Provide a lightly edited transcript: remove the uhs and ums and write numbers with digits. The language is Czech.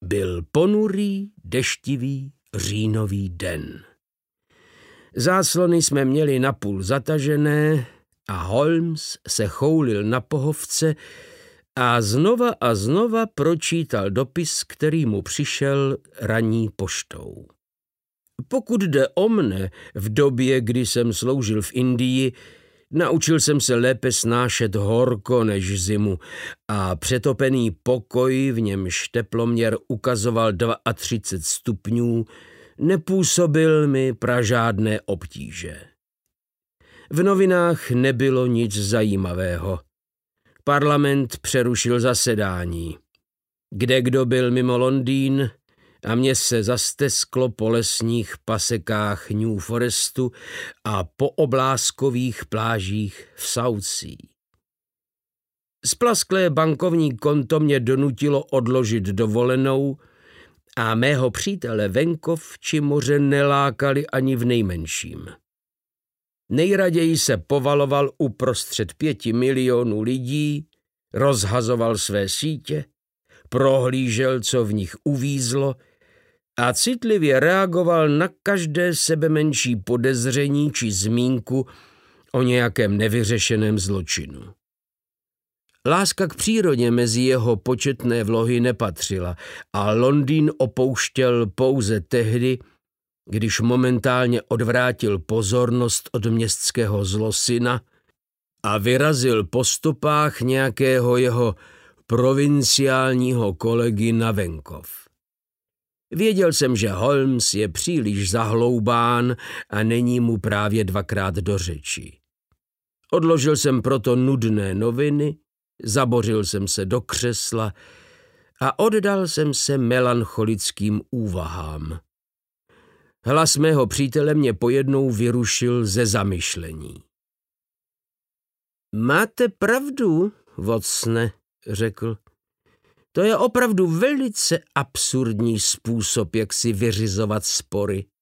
Byl ponurý, deštivý, říjnový den. Záclony jsme měli napůl zatažené a Holmes se choulil na pohovce a znova pročítal dopis, který mu přišel ranní poštou. Pokud jde o mne, v době, kdy jsem sloužil v Indii, naučil jsem se lépe snášet horko než zimu a přetopený pokoj, v němž teploměr ukazoval 32 stupňů, nepůsobil mi pražádné obtíže. V novinách nebylo nic zajímavého. Parlament přerušil zasedání. Kdekdo byl mimo Londýn a mně se zastesklo po lesních pasekách New Forestu a po obláskových plážích v Southsea. Splasklé bankovní konto mě donutilo odložit dovolenou a mého přítele venkov či moře nelákali ani v nejmenším. Nejraději se povaloval uprostřed 5 milionů lidí, rozhazoval své sítě, prohlížel, co v nich uvízlo a citlivě reagoval na každé sebemenší podezření či zmínku o nějakém nevyřešeném zločinu. Láska k přírodě mezi jeho početné vlohy nepatřila a Londýn opouštěl pouze tehdy, když momentálně odvrátil pozornost od městského zlosyna a vyrazil po stopách nějakého jeho provinciálního kolegy na venkov. Věděl jsem, že Holmes je příliš zahloubán a není mu právě 2krát do řeči. Odložil jsem proto nudné noviny, zabořil jsem se do křesla a oddal jsem se melancholickým úvahám. Hlas mého přítele mě pojednou vyrušil ze zamyšlení. Máte pravdu, Watsone, řekl. To je opravdu velice absurdní způsob, jak si vyřizovat spory.